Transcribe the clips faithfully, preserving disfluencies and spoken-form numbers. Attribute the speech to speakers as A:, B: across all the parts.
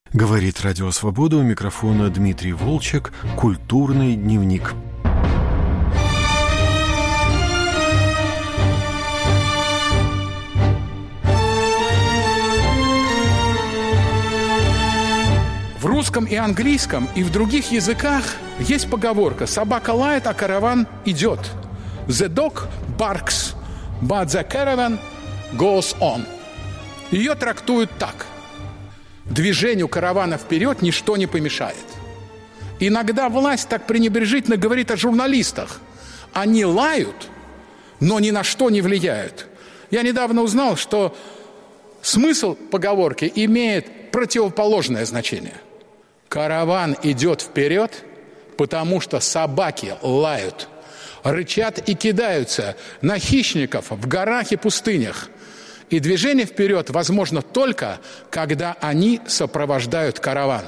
A: Говорит Радио Свобода, у микрофона Дмитрий Волчек. Культурный дневник.
B: В русском и английском, и в других языках есть поговорка: собака лает, а караван идет. The dog barks, but the caravan goes on. Ее трактуют так: движению каравана вперед ничто не помешает. Иногда власть так пренебрежительно говорит о журналистах. Они лают, но ни на что не влияют. Я недавно узнал, что смысл поговорки имеет противоположное значение. Караван идет вперед, потому что собаки лают, рычат и кидаются на хищников в горах и пустынях. И движение вперед возможно только, когда они сопровождают караван.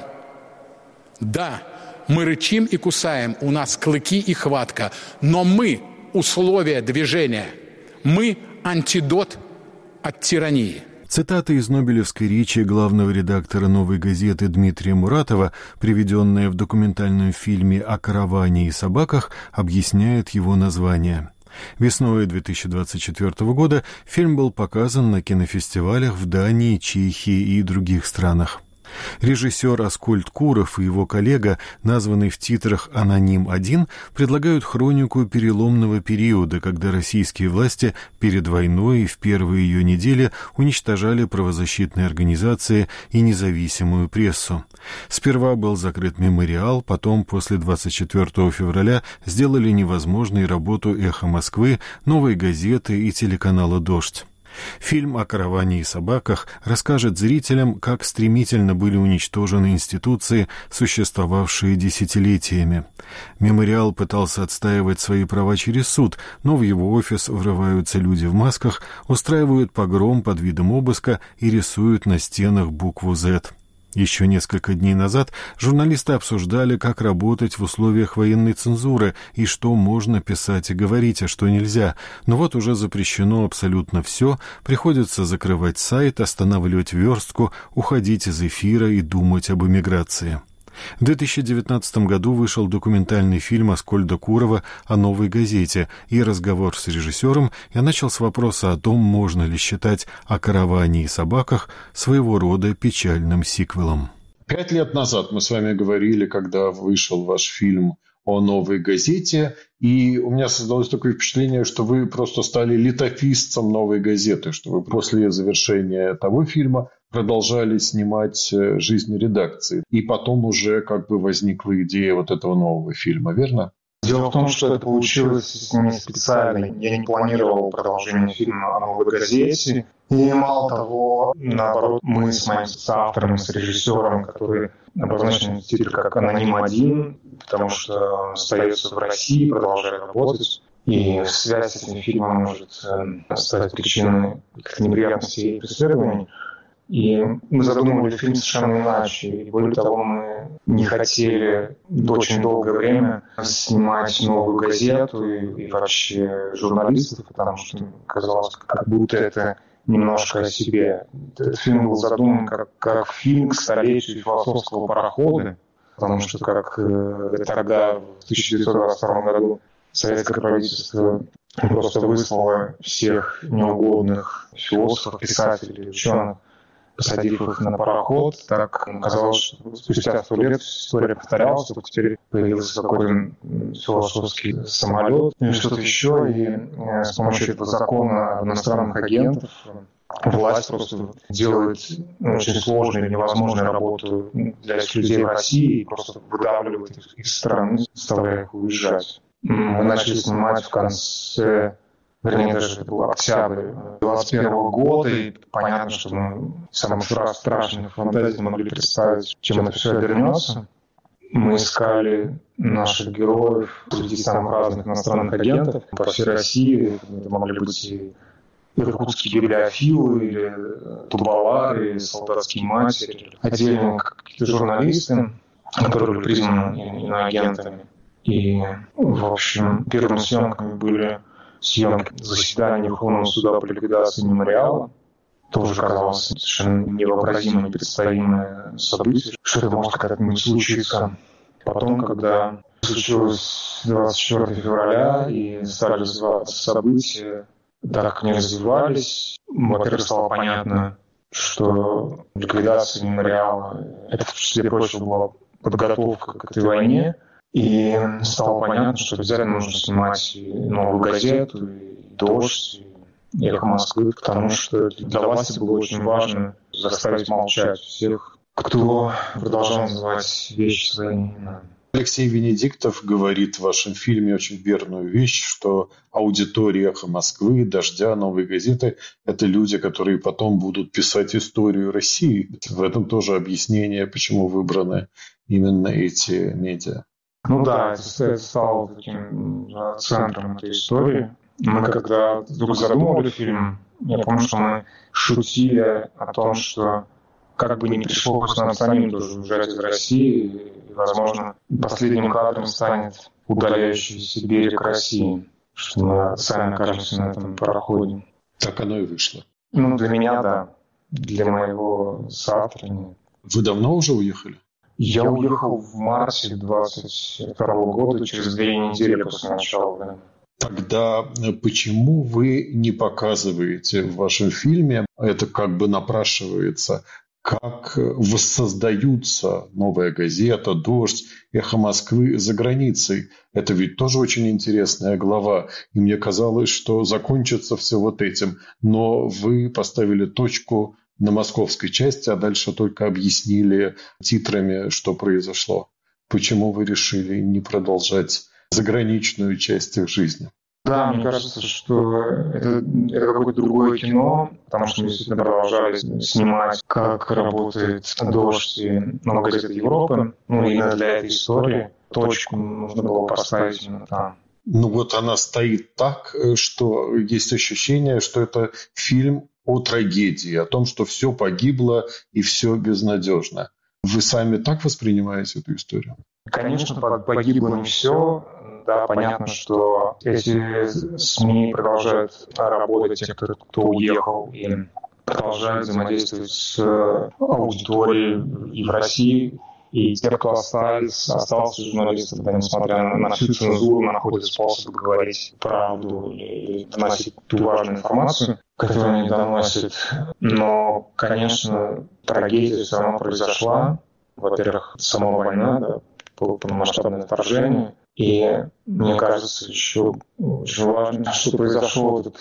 B: Да, мы рычим и кусаем, у нас клыки и хватка, но мы – условия движения. Мы – антидот от тирании.
A: Цитата из нобелевской речи главного редактора «Новой газеты» Дмитрия Муратова, приведенная в документальном фильме о караване и собаках, объясняет его название. Весной две тысячи двадцать четвёртого года фильм был показан на кинофестивалях в Дании, Чехии и других странах. Режиссер Аскольд Куров и его коллега, названный в титрах «Аноним один», предлагают хронику переломного периода, когда российские власти перед войной и в первые ее недели уничтожали правозащитные организации и независимую прессу. Сперва был закрыт мемориал, потом, после двадцать четвёртого февраля, сделали невозможной работу «Эхо Москвы», «Новой газеты» и телеканала «Дождь». Фильм о караване и собаках расскажет зрителям, как стремительно были уничтожены институции, существовавшие десятилетиями. Мемориал пытался отстаивать свои права через суд, но в его офис врываются люди в масках, устраивают погром под видом обыска и рисуют на стенах букву «зет». Еще несколько дней назад журналисты обсуждали, как работать в условиях военной цензуры и что можно писать и говорить, а что нельзя. Но вот уже запрещено абсолютно все, приходится закрывать сайт, останавливать верстку, уходить из эфира и думать об эмиграции. В две тысячи девятнадцатом году вышел документальный фильм Аскольда Курова о «Новой газете», и разговор с режиссером я начал с вопроса о том, можно ли считать «О караване и собаках» своего рода печальным сиквелом.
C: Пять лет назад мы с вами говорили, когда вышел ваш фильм о «Новой газете», и у меня создалось такое впечатление, что вы просто стали летописцем «Новой газеты», что вы после завершения того фильма продолжали снимать жизнь редакции. И потом уже как бы возникла идея вот этого нового фильма, верно?
D: Дело в том, что это получилось не специально. Я не планировал продолжение фильма о «Новой газете». И мало того, наоборот, мы с моим соавтором, с режиссером, который обозначен в титре как «Аноним один», потому что он остается в России, продолжает работать. И связь с этим фильмом может стать причиной каких-то неприятностей и преследований. И мы задумывали фильм совершенно иначе. И более того, мы не хотели очень долгое время снимать «Новую газету» и, и вообще журналистов, потому что казалось, как будто это немножко о себе. Этот фильм был задуман как, как фильм к столетию философского парохода, потому что как э, тогда, в тысяча девятьсот двадцать втором году, советское правительство просто выслало всех неугодных философов, писателей, ученых, посадив их на пароход, так казалось, что спустя сто лет история повторялась, только теперь появился какой-то философский самолет или что-то еще, и с помощью этого закона об иностранных агентов власть просто делает очень сложную или невозможную работу для этих людей в России и просто выдавливает их из страны, заставляя их уезжать. Мы начали снимать в конце... Вернее, даже это был октябрь двадцать первого года, и понятно, что мы самые страшные фантазии могли представить, чем это все обернется. Мы искали наших героев среди самых разных иностранных агентов по всей России. Это могли быть и иркутские библиофилы, или тубалары, или солдатские матери, отдельно какие-то журналисты, которые были признаны иноагентами. И, в общем, первыми съемками были съемки заседания Верховного суда по ликвидации мемориала. тоже казалось совершенно невообразимо, непредставимое событие, что это может когда-нибудь случиться. Потом, когда случилось двадцать четвёртого февраля и стали развиваться события, так как они развивались, во-первых, стало понятно, что ликвидация мемориала — это, в числе прочего, была подготовка к этой войне, и стало понятно, что обязательно нужно снимать и «Новую газету», и «Дождь», и «Эхо Москвы», потому что для власти было очень важно заставить молчать всех, кто продолжал называть вещи своими именами.
C: Алексей Венедиктов говорит в вашем фильме очень верную вещь, что аудитория «Эхо Москвы», «Дождя», «Новой газеты» — это люди, которые потом будут писать историю России. В этом тоже объяснение, почему выбраны именно эти медиа.
D: Ну да, это стало таким центром этой истории. Мы когда вдруг задумывали фильм, я помню, что мы шутили о том, что как бы не пришлось нам самим тоже уезжать из России, и, возможно, последним кадром станет удаляющийся берег России, что мы сами окажемся на этом пароходе.
C: Так оно и вышло.
D: Ну, для меня, да. Для моего соавтора нет.
C: Вы давно уже уехали?
D: Я уехал в марте двадцать второго года, через две недели после начала войны.
C: Тогда почему вы не показываете в вашем фильме, это как бы напрашивается, как воссоздаются «Новая газета», «Дождь», «Эхо Москвы» за границей? Это ведь тоже очень интересная глава. И мне казалось, что закончится все вот этим. Но вы поставили точку на московской части, а дальше только объяснили титрами, что произошло. Почему вы решили не продолжать заграничную часть их жизни?
D: Да, мне кажется, что это, это какое-то другое кино, потому что мы действительно продолжали снимать, как работает «Дождь» и «Новая газета Европы». Ну, именно для этой истории точку нужно было поставить именно там.
C: Ну вот она стоит так, что есть ощущение, что это фильм о трагедии, о том, что все погибло и все безнадежно. Вы сами так воспринимаете эту историю?
D: Конечно, погибло не все. Да, понятно, что эти СМИ продолжают работать, те, кто, кто уехал, и продолжают взаимодействовать с аудиторией и в России, и те, кто остались, остался журналистов, да, несмотря на, на всю цензуру, находят способ говорить правду и доносить ту важную информацию, которую они доносят. Но, конечно, трагедия все равно произошла. Во-первых, сама война, да, полномасштабное вторжение. И мне кажется, еще очень важно, что произошел этот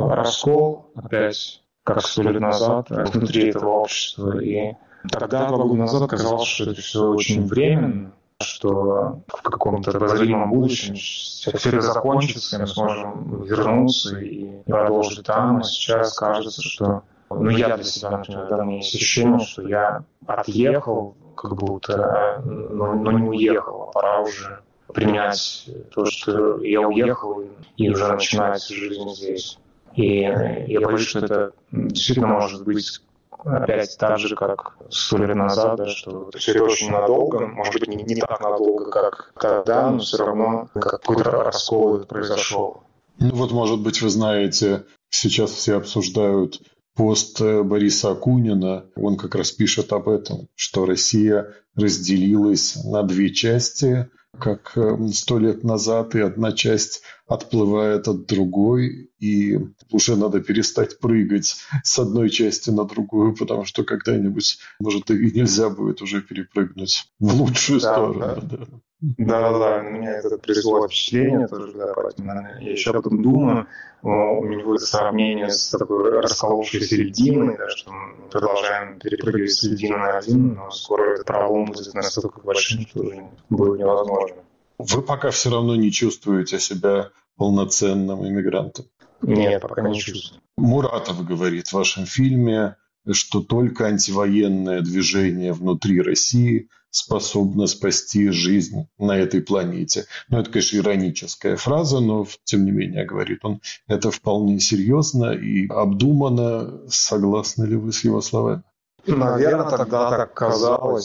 D: раскол опять, как сто лет назад, внутри этого общества. И тогда, два года назад, казалось, что это все очень временно, что в каком-то обозримом будущем все это закончится, и мы сможем вернуться и продолжить там. А сейчас кажется, что... Ну, я для себя, например, да, у меня есть ощущение, что я отъехал, как будто, но, но не уехал, а пора уже принять то, что я уехал, и уже начинать жизнь здесь. И я боюсь, что это действительно может быть опять так же, как сто лет назад, да, что все это очень надолго, может быть, не, не так надолго, как тогда, но все равно какой-то раскол произошел.
C: Ну вот, может быть, вы знаете, сейчас все обсуждают пост Бориса Акунина. Он как раз пишет об этом, что Россия разделилась на две части, как сто лет назад, и одна часть отплывает от другой, и уже надо перестать прыгать с одной части на другую, потому что когда-нибудь, может, и нельзя будет уже перепрыгнуть в лучшую да, сторону.
D: Да. Да. Да-да-да, у меня это произвело впечатление тоже, да, поэтому я еще об этом думаю. У него это сравнение с такой расколовшейся льдиной, да, что мы продолжаем перепрыгивать с льдины на один, но скоро этот пролом будет настолько большим, что уже будет невозможно.
C: Вы пока все равно не чувствуете себя полноценным иммигрантом?
D: Нет, пока не чувствую.
C: Муратов говорит в вашем фильме, что только антивоенное движение внутри России способно спасти жизнь на этой планете. Ну, это, конечно, ироническая фраза, но, тем не менее, говорит он, это вполне серьезно и обдуманно. Согласны ли вы с его словами?
D: Наверное, тогда так казалось.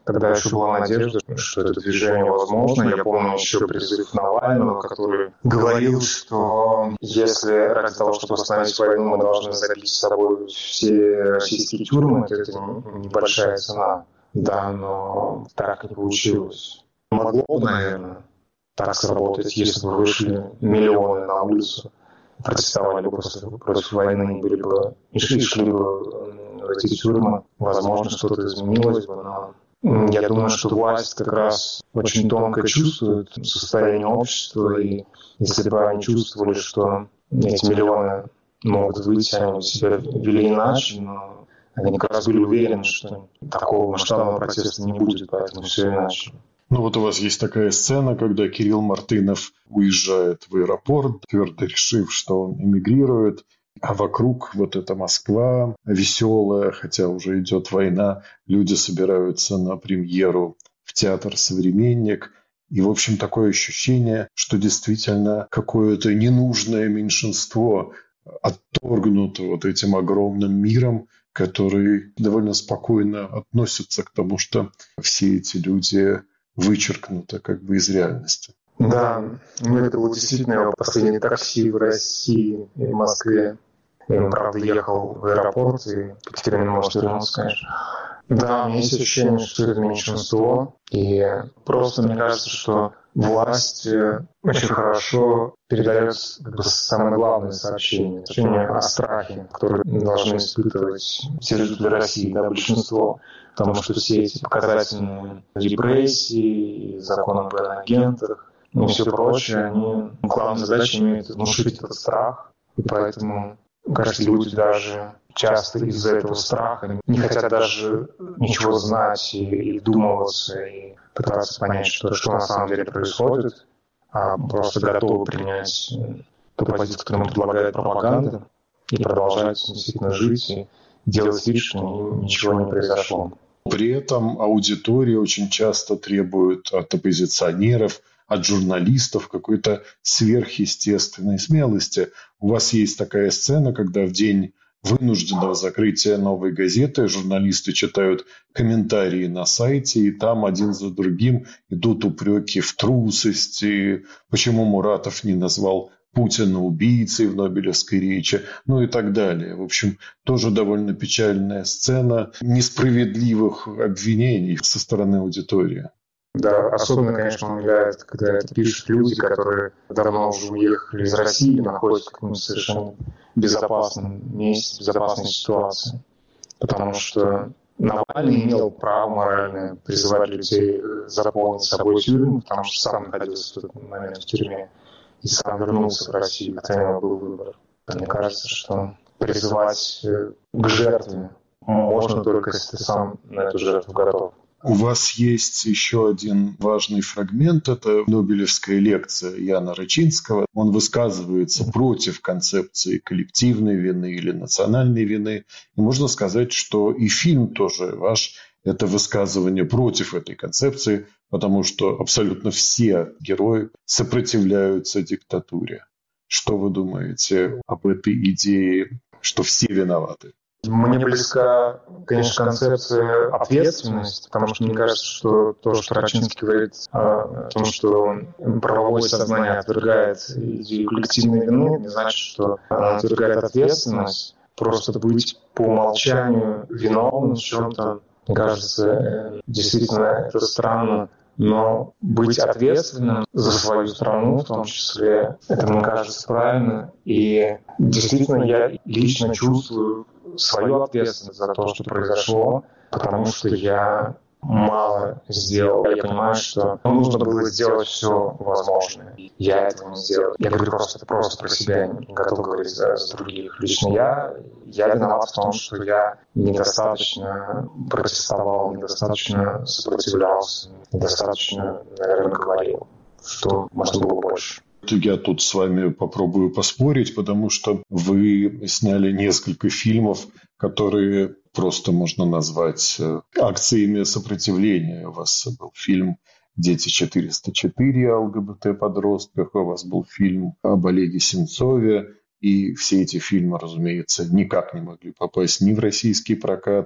D: Тогда еще была надежда, что это движение возможно. Я помню еще призыв Навального, который говорил, что если ради того, чтобы остановить войну, мы должны забить с собой все российские тюрьмы, то это небольшая цена. Да, но так не получилось. Могло бы, наверное, так сработать, если бы вышли миллионы на улицу, протестовали бы против, против войны, были бы, и шли, шли бы в эти тюрьмы. Возможно, что-то изменилось бы, но я думаю, что власть как раз очень тонко чувствует состояние общества, и если бы они чувствовали, что эти миллионы могут выйти, они бы себя вели иначе, но они как раз были уверены, что такого масштабного протеста не будет, поэтому все иначе.
C: Ну вот у вас есть такая сцена, когда Кирилл Мартынов уезжает в аэропорт, твердо решив, что он эмигрирует, а вокруг вот эта Москва веселая, хотя уже идет война, люди собираются на премьеру в театр «Современник». И, в общем, такое ощущение, что действительно какое-то ненужное меньшинство отторгнуто вот этим огромным миром, который довольно спокойно относится к тому, что все эти люди вычеркнуто как бы из реальности.
D: Да, ну это было действительно его последнее такси в России и в Москве. Я, правда, ехал в аэропорт, и Екатерина может вернуться, конечно. Да, у меня есть ощущение, что это меньшинство, и просто мне кажется, что власть очень хорошо передает как бы самое главное сообщение, сообщение о страхе, которое должны испытывать все жители России, да, большинство. Потому что все эти показательные репрессии, закон об агентах и все прочее, они главной задачей имеют внушить этот страх. И поэтому, кажется, люди даже часто из-за этого страха не хотят даже ничего знать и, и вдумываться, и пытаться понять, что, что на самом деле происходит, а просто готовы принять ту позицию, которую им предлагает пропаганда, и продолжать действительно жить и делать вид, что ничего не произошло.
C: При этом аудитория очень часто требует от оппозиционеров, от журналистов какой-то сверхъестественной смелости. У вас есть такая сцена, когда в день вынужденного закрытия «Новой газеты» журналисты читают комментарии на сайте, и там один за другим идут упреки в трусости, почему Муратов не назвал Путина убийцей в Нобелевской речи, ну и так далее. В общем, тоже довольно печальная сцена несправедливых обвинений со стороны аудитории.
D: Да, особенно, конечно, умиляет, когда это пишут люди, которые давно уже уехали из России и находятся в каком-то совершенно безопасном месте, безопасной ситуации. Потому что Навальный имел право моральное призывать людей заполнить собой тюрьму, потому что сам находился в этот момент в тюрьме. И сам вернулся в Россию, хотя у него был выбор. Мне кажется, что призывать к жертве можно только, если ты сам на эту жертву готов.
C: У вас есть еще один важный фрагмент. Это Нобелевская лекция Яна Рачинского. Он высказывается против концепции коллективной вины или национальной вины. И можно сказать, что и фильм тоже ваш – это высказывание против этой концепции, потому что абсолютно все герои сопротивляются диктатуре. Что вы думаете об этой идее, что все виноваты?
D: Мне близка, конечно, концепция ответственности, потому что мне кажется, что то, что Рачинский говорит о том, что правовое сознание отвергает идею коллективной вины, не значит, что она отвергает ответственность. Просто быть по умолчанию виновным в чем-то, мне кажется, действительно это странно. Но быть ответственным за свою страну, в том числе, это, мне кажется, правильно. И действительно, я лично чувствую свою ответственность за то, что произошло, потому что я мало сделал. Я понимаю, что нужно было сделать все возможное. Я этого не сделал. Я говорю просто, просто про себя, не готов говорить за, за других. Лично я, я виноват в том, что я недостаточно протестовал, недостаточно сопротивлялся, недостаточно, наверное, говорил, что можно было больше.
C: Я тут с вами попробую поспорить, потому что вы сняли несколько фильмов, которые просто можно назвать акциями сопротивления. У вас был фильм «Дети четыреста четыре» о ЛГБТ-подростках, у вас был фильм об Олеге Сенцове, и все эти фильмы, разумеется, никак не могли попасть ни в российский прокат,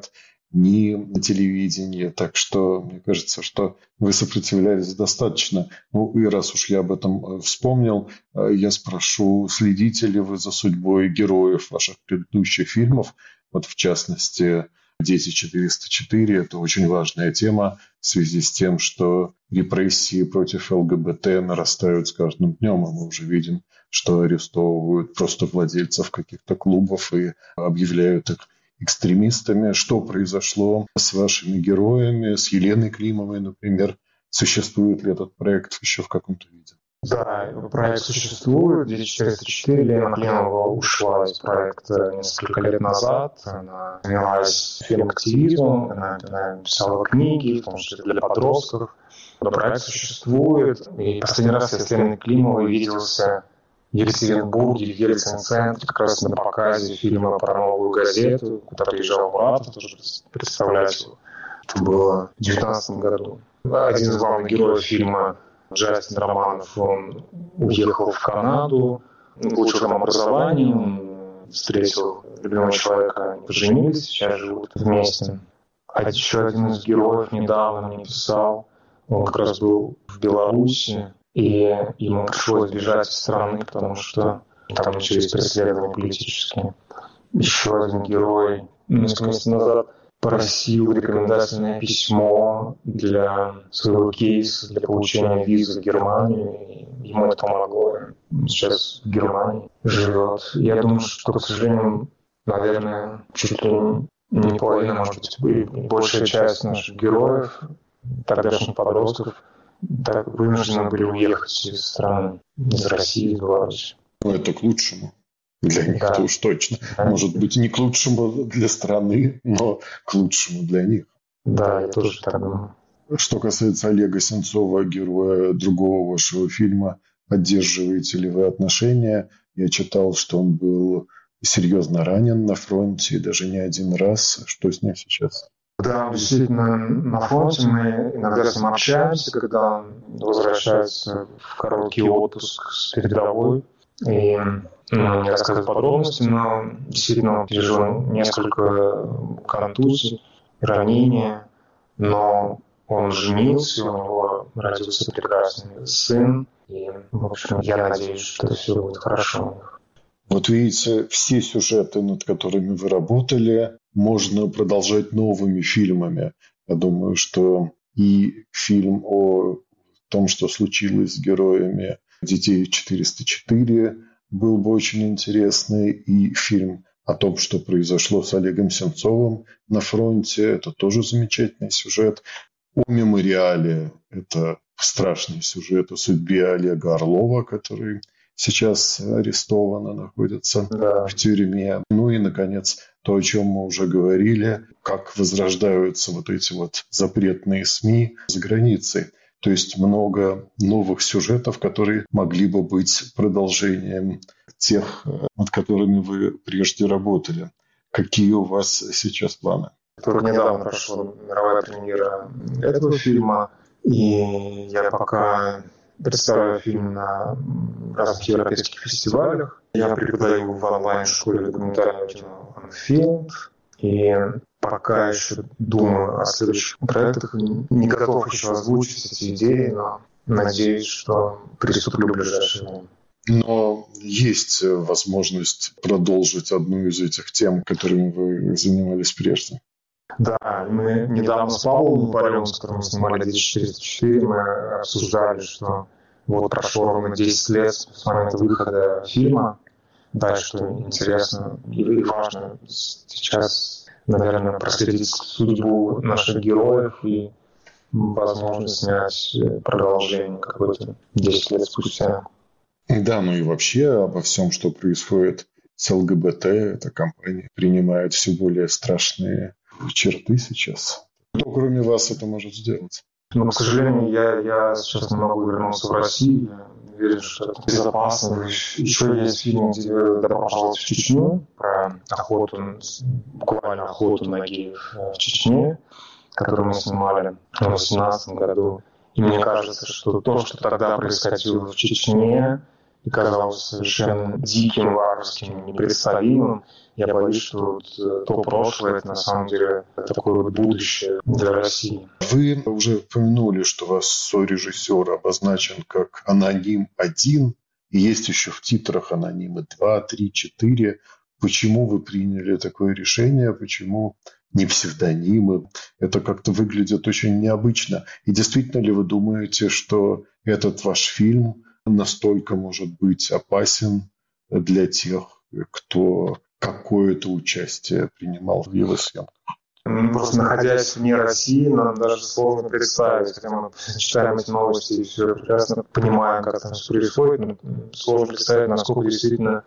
C: ни на телевидении. Так что мне кажется, что вы сопротивлялись достаточно. Ну и раз уж я об этом вспомнил, я спрошу, следите ли вы за судьбой героев ваших предыдущих фильмов? Вот в частности, «Дети четыреста четыре» – это очень важная тема в связи с тем, что репрессии против ЛГБТ нарастают с каждым днем, и мы уже видим, что арестовывают просто владельцев каких-то клубов и объявляют их экстремистами. Что произошло с вашими героями, с Еленой Климовой, например? Существует ли этот проект еще в каком-то виде?
D: Да, проект существует. «Дети четыреста четыре». Лена Климова ушла из проекта несколько лет назад. Она занялась фильм-активизмом, она, она писала книги, в том числе для подростков. Но проект существует. И последний раз я с Леной Климовой виделся в Екатеринбурге, в Ельцин-центре, как раз на показе фильма про «Новую газету», куда приезжал Муратов тоже представлять его. Это было в две тысячи девятнадцатом году. Один из главных героев фильма, Джастин Романов, он уехал в Канаду, получил там образование, он встретил любимого человека, они поженились, сейчас живут вместе. А еще один из героев недавно мне писал, он как раз был в Беларуси, и ему пришлось бежать из страны, потому что там начались преследования политические. Еще один герой несколько месяцев назад просил рекомендательное письмо для своего кейса, для получения визы в Германию. И ему это помогло. Сейчас в Германии живет. Я думаю, что, к сожалению, наверное, чуть ли не половина, может быть, и большая часть наших героев, тогдашних подростков, так вынуждены были уехать из страны, из России, из Беларуси.
C: Ну, это к лучшему. Для них-то
D: да.
C: уж точно. Может быть, не к лучшему для страны, но к лучшему для них.
D: Да, я тоже так думаю.
C: Что касается Олега Сенцова, героя другого вашего фильма, поддерживаете ли вы отношения? Я читал, что он был серьезно ранен на фронте, и даже не один раз. Что с ним сейчас?
D: Да, действительно, на фронте мы иногда с ним общаемся, когда он возвращается в короткий отпуск с передовой. И ну, не рассказывать подробности, но действительно он пережил несколько контузий, ранения, но он женился, у него родился прекрасный сын, и, в общем, я надеюсь, что все будет хорошо.
C: Вот видите, все сюжеты, над которыми вы работали, можно продолжать новыми фильмами. Я думаю, что и фильм о том, что случилось с героями «Детей четыреста четыре», был бы очень интересный, и фильм о том, что произошло с Олегом Сенцовым на фронте. Это тоже замечательный сюжет. О «Мемориале» – это страшный сюжет о судьбе Олега Орлова, который сейчас арестован и находится да. в тюрьме. Ну и, наконец, то, о чем мы уже говорили, как возрождаются вот эти вот запретные СМИ за границей. То есть много новых сюжетов, которые могли бы быть продолжением тех, над которыми вы прежде работали. Какие у вас сейчас планы?
D: Недавно прошла мировая премьера этого фильма, и я пока представляю фильм на разных европейских фестивалях. Я преподаю в онлайн-школе документального кино «Анфилд», и пока еще думаю о следующих проектах. Не готов еще озвучить эти идеи, но надеюсь, что приступлю в ближайшее время.
C: Но есть возможность продолжить одну из этих тем, которыми вы занимались прежде.
D: Да, мы недавно с Павлом Парём, с которым мы снимали «Дети четыреста четыре», мы обсуждали, что вот прошло ровно десять лет с момента выхода фильма. Да, что интересно и важно сейчас, наверное, проследить судьбу наших героев и, возможно, снять продолжение какое-то десять лет спустя.
C: Да, ну и вообще обо всем, что происходит с ЛГБТ, эта компания принимает все более страшные черты сейчас. Кто, кроме вас, это может сделать?
D: Но, к сожалению, я, я сейчас не могу вернуться в Россию. Я уверен, что это безопасно. Еще есть фильм «Добро пожаловать в Чечню» про охоту, буквально охоту на геев в Чечне, который мы снимали в две тысячи восемнадцатом году. И мне кажется, что то, что тогда происходило в Чечне, и казалось совершенно диким, варварским, непредставимым. Я боюсь, что вот то прошлое, это на самом деле такое вот будущее для России.
C: Вы уже упомянули, что у вас сорежиссер обозначен как аноним один, и есть еще в титрах анонимы два, три, четыре. Почему вы приняли такое решение? Почему не псевдонимы? Это как-то выглядит очень необычно. И действительно ли вы думаете, что этот ваш фильм настолько может быть опасен для тех, кто какое-то участие принимал в его съемках?
D: Просто находясь вне России, нам даже сложно представить, хотя мы читаем эти новости и все прекрасно понимаем, как там все происходит, но сложно представить, насколько действительно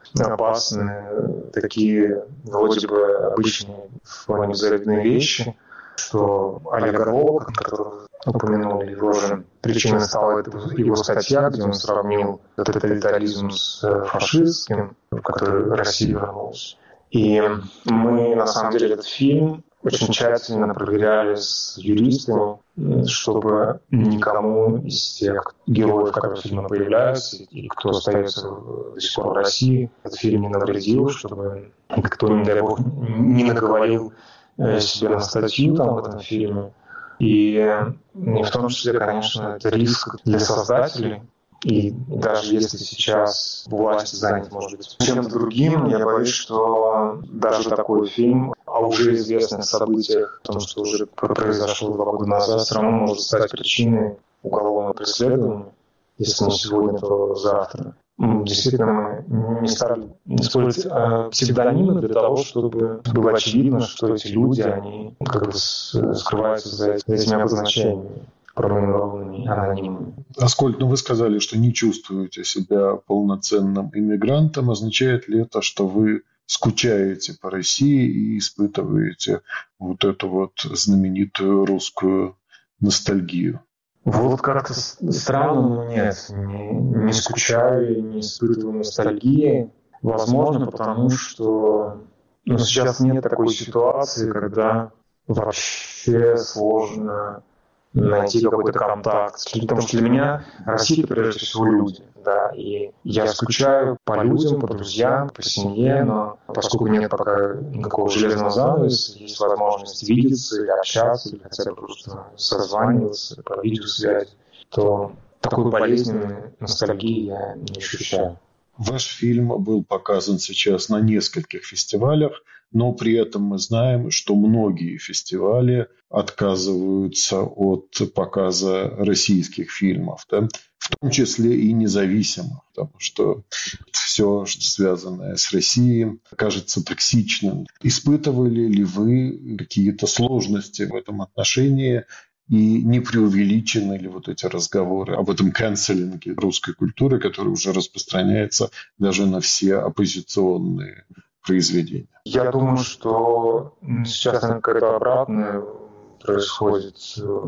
D: опасны такие вроде бы обычные вполне безобидные вещи, что Олег Орлов, которого упомянули, его же причиной стала его статья, где он сравнил тоталитаризм с фашистским, в который Россия вернулась. И мы, на самом деле, этот фильм очень тщательно проверяли с юристами, чтобы никому из тех героев, которые в фильме появляются, и кто остается до сих пор в России, этот фильм не навредил, чтобы никто, не дай бог, не наговорил себе на статью там, в этом фильме. И в том числе, конечно, это риск для создателей. И даже если сейчас власть занята, может быть, чем-то другим, я боюсь, что даже такой фильм о уже известных событиях, о том, что уже произошло два года назад, все равно может стать причиной уголовного преследования, если не сегодня, то завтра. Действительно, мы не стали использовать псевдонимы для того, чтобы было очевидно, что эти люди, они как бы скрываются за этими обозначениями. Промыванными анонимами.
C: Аскольд, ну вы сказали, что не чувствуете себя полноценным иммигрантом. Означает ли это, что вы скучаете по России и испытываете вот эту вот знаменитую русскую ностальгию?
D: Вот как-то странно, но нет. Не, не скучаю, не испытываю ностальгии. Возможно, потому что ну, сейчас нет такой ситуации, когда вообще сложно найти какой-то контакт. Потому что для меня Россия, прежде всего, люди. Да, и я скучаю по людям, по друзьям, по семье, но поскольку нет пока никакого железного занавеса, есть возможность видеться или общаться, или хотя бы просто созваниваться по видеосвязи, то такой болезненной ностальгии я не ощущаю.
C: Ваш фильм был показан сейчас на нескольких фестивалях, но при этом мы знаем, что многие фестивали отказываются от показа российских фильмов, да? В том числе и независимых, потому что все, что связанное с Россией, кажется токсичным. Испытывали ли вы какие-то сложности в этом отношении? И не преувеличены ли вот эти разговоры об этом канцелинге русской культуры, который уже распространяется даже на все оппозиционные произведения?
D: Я думаю, что сейчас какая-то обратная происходит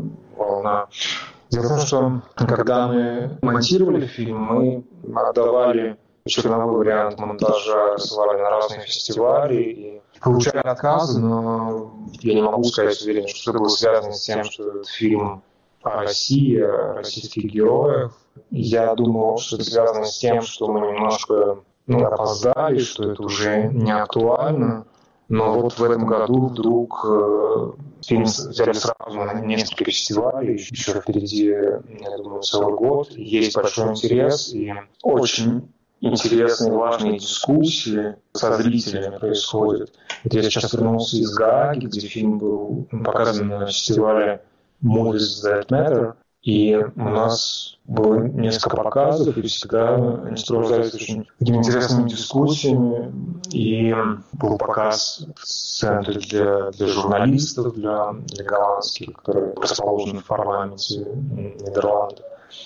D: волна. Дело в том, что когда мы монтировали фильм, мы отдавали черновой вариант монтажа, рассылали на разные фестивали и получали отказы, но я не могу сказать уверенно, что это было связано с тем, что этот фильм о России, о российских героях. Я думал, что это связано с тем, что мы немножко ну, опоздали, что это уже не актуально. Но вот в этом году вдруг э, фильм взяли сразу на несколько фестивалей, еще впереди, я думаю, целый год. Есть большой интерес и очень интересные, важные дискуссии со зрителями происходят. Вот я сейчас вернулся из Гааги, где фильм был показан на фестивале Movies That Matter, и у нас было несколько показов, и всегда они сопровождались очень такими интересными дискуссиями, и был показ в центре для, для журналистов, для, для голландских, которые расположены в парламенте Нидерландов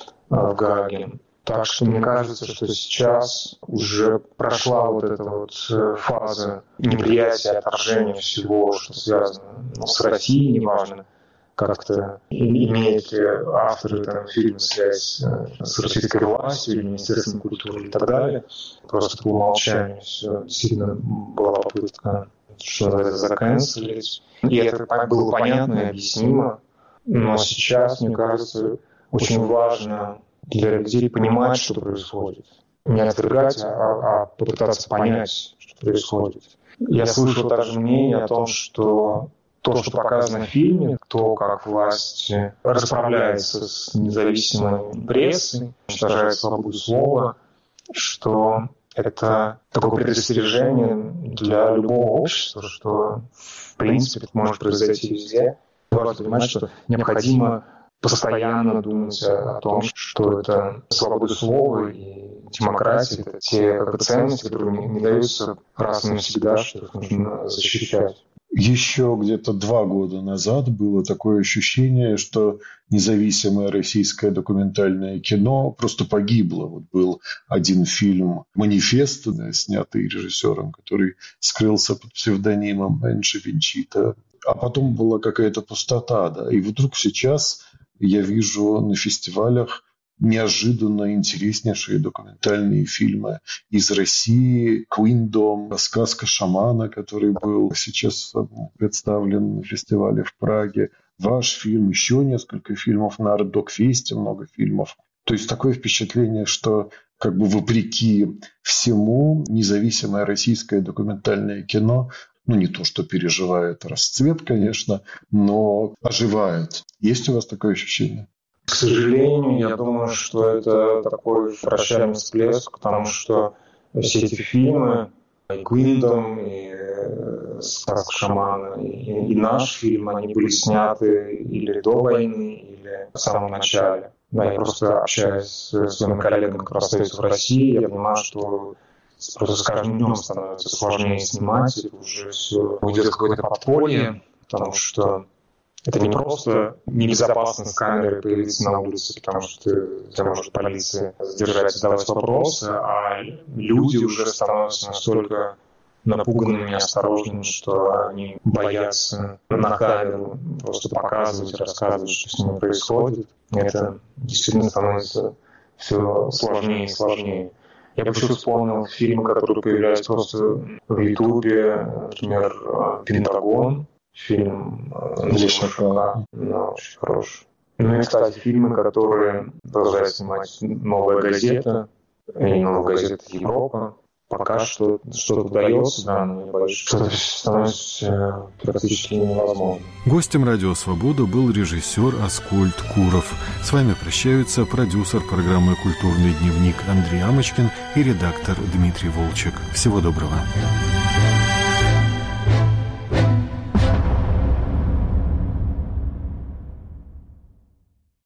D: в Гааге. Так что мне кажется, что сейчас уже прошла вот эта вот фаза неприятия, отторжения всего, что связано ну, с Россией, неважно, как-то имеют ли авторы там, фильма связь с российской властью или Министерством культуры и так далее. Просто по умолчанию все действительно была попытка, что называется, заканцелить. И это было понятно и объяснимо. Но сейчас, мне кажется, очень важно для людей понимать, что происходит. не отвергать, а, а попытаться понять, что происходит. Я слышал также мнение о том, что то, что показано в фильме, то, как власть расправляется с независимой прессой, уничтожает свободу слова, что это такое предостережение для любого общества, что, в принципе, это может произойти везде. Важно понимать, что необходимо постоянно думать о том, что это свобода слова и демократия, это те как бы, ценности, которые не, не даются раз и навсегда, что их нужно защищать.
C: Еще где-то два года назад было такое ощущение, что независимое российское документальное кино просто погибло. Вот был один фильм «Манифест», снятый режиссером, который скрылся под псевдонимом Энджи Винчита. А потом была какая-то пустота. Да? И вдруг сейчас я вижу на фестивалях неожиданно интереснейшие документальные фильмы из России. «Квиндом», «Сказка шамана», который был сейчас представлен на фестивале в Праге. Ваш фильм, еще несколько фильмов на Арт-Док-фесте, много фильмов. То есть такое впечатление, что как бы вопреки всему независимое российское документальное кино, ну не то, что переживает расцвет, конечно, но оживает. Есть у вас такое ощущение?
D: К сожалению, я думаю, что это такой прощальный всплеск, потому что все эти фильмы, и «Квиндом», и «Сказка шамана», и, и наш фильм, они были сняты или до войны, или в самом начале. Да, я просто общаюсь с своими коллегами, которые остаются в России, я понимаю, что просто с каждым днем становится сложнее снимать, это уже все уйдет в какое-то подполье, потому что это не просто небезопасно с камерой появиться на улице, потому что тебя может полиция задержать, задавать вопросы, а люди уже становятся настолько напуганными и осторожными, что они боятся на камеру просто показывать и рассказывать, что с ними происходит. Это действительно становится все сложнее и сложнее. Я бы еще вспомнил фильмы, которые появляются просто в Ютубе, например, «Пентагон». Фильм Андрея Машука, да, очень хороший. Ну и, кстати, фильмы, которые продолжает снимать «Новая газета» и «Новая газета Европа». Пока что что-то удается, да, но я боюсь, что это становится практически невозможно.
A: Гостем «Радио Свобода» был режиссер Аскольд Куров. С вами прощаются продюсер программы «Культурный дневник» Андрей Амочкин и редактор Дмитрий Волчек. Всего доброго.